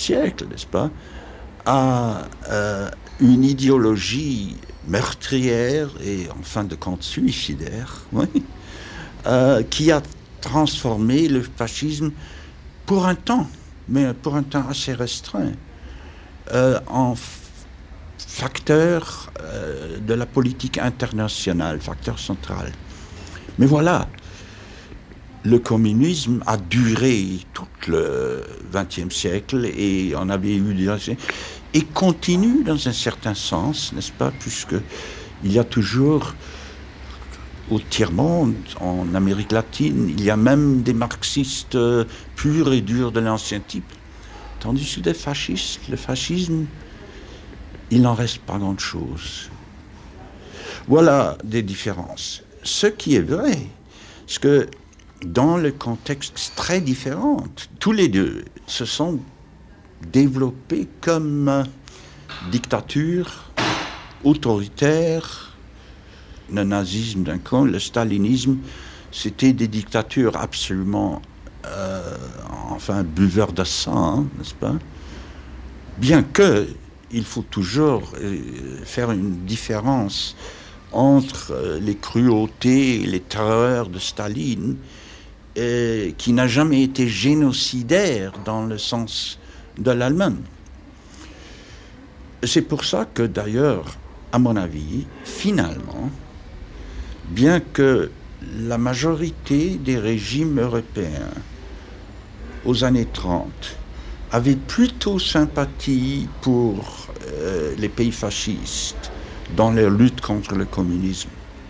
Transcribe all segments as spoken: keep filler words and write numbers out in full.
siècle, n'est-ce pas, a euh, une idéologie meurtrière et en fin de compte suicidaire, oui, euh, qui a transformé le fascisme pour un temps, mais pour un temps assez restreint, euh, en facteur euh, de la politique internationale, facteur central. Mais voilà, le communisme a duré tout le vingtième siècle et on avait eu des... et continue dans un certain sens, n'est-ce pas, puisque il y a toujours au tiers-monde, en Amérique latine, il y a même des marxistes euh, purs et durs de l'ancien type, tandis que des fascistes, le fascisme, il n'en reste pas grand-chose. Voilà des différences. Ce qui est vrai, c'est que dans le contexte très différent, tous les deux se sont développés comme euh, dictature autoritaire. Le nazisme d'un côté, le stalinisme, c'était des dictatures absolument, euh, enfin, buveurs de sang, hein, n'est-ce pas? Bien que il faut toujours euh, faire une différence entre euh, les cruautés et les terreurs de Staline, euh, qui n'a jamais été génocidaire dans le sens de l'Allemagne. C'est pour ça que d'ailleurs, à mon avis, finalement, bien que la majorité des régimes européens aux années trente avaient plutôt sympathie pour euh, les pays fascistes dans leur lutte contre le communisme,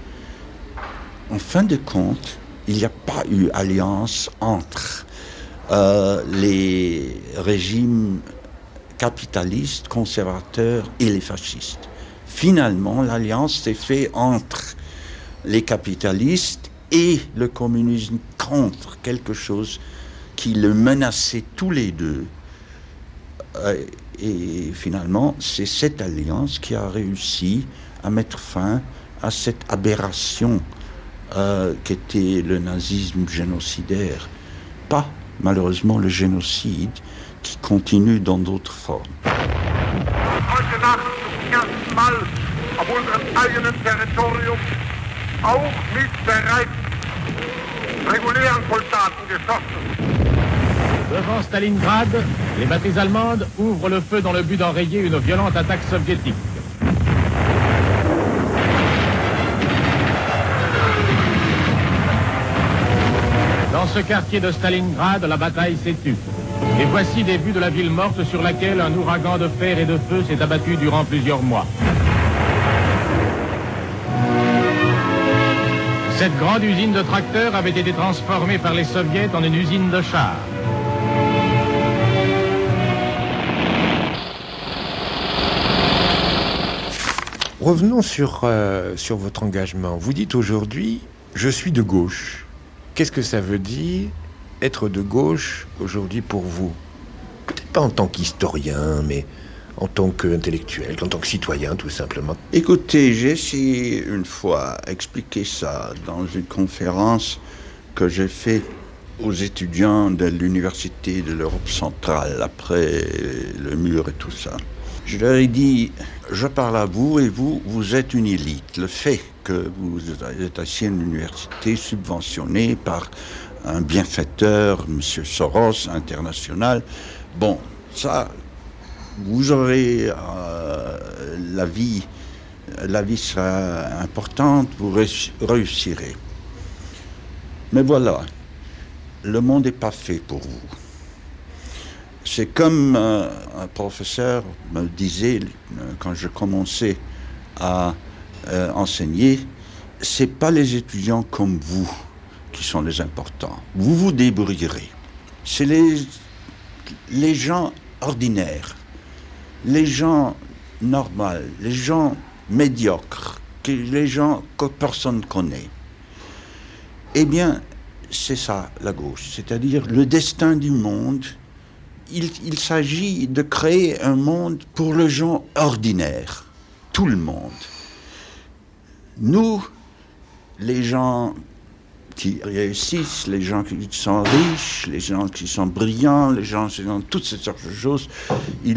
en fin de compte, il n'y a pas eu alliance entre euh, les régimes capitalistes, conservateurs et les fascistes. Finalement, l'alliance s'est faite entre les capitalistes et le communisme contre quelque chose qui le menaçait tous les deux. Euh, et finalement, c'est cette alliance qui a réussi à mettre fin à cette aberration euh, qu'était le nazisme génocidaire. Pas, malheureusement, le génocide qui continue dans d'autres formes. Heute Nacht zum ersten Mal auf unserem eigenen Territorium auch mit bereits regulären Soldaten geschossen. Devant Stalingrad, les batteries allemandes ouvrent le feu dans le but d'enrayer une violente attaque soviétique. Dans ce quartier de Stalingrad, la bataille s'est tue. Et voici des vues de la ville morte sur laquelle un ouragan de fer et de feu s'est abattu durant plusieurs mois. Cette grande usine de tracteurs avait été transformée par les soviets en une usine de chars. Revenons sur, euh, sur votre engagement. Vous dites aujourd'hui, je suis de gauche. Qu'est-ce que ça veut dire, être de gauche, aujourd'hui, pour vous? Peut-être pas en tant qu'historien, mais en tant qu'intellectuel, en tant que citoyen, tout simplement. Écoutez, j'ai essayé une fois d'expliquer ça dans une conférence que j'ai faite aux étudiants de l'Université de l'Europe centrale, après le mur et tout ça. Je leur ai dit, je parle à vous et vous, vous êtes une élite. Le fait que vous êtes assis à une université subventionnée par un bienfaiteur, M. Soros, international, bon, ça, vous aurez euh, la vie, la vie sera importante, vous réussirez. Mais voilà, le monde n'est pas fait pour vous. C'est comme euh, un professeur me disait euh, quand je commençais à euh, enseigner, c'est pas les étudiants comme vous qui sont les importants. Vous vous débrouillerez. C'est les, les gens ordinaires, les gens normaux, les gens médiocres, que, les gens que personne ne connaît. Eh bien, c'est ça la gauche, c'est-à-dire le destin du monde. Il, il s'agit de créer un monde pour les gens ordinaires, tout le monde. Nous, les gens qui réussissent, les gens qui sont riches, les gens qui sont brillants, les gens qui ont toutes ces sortes de choses. Il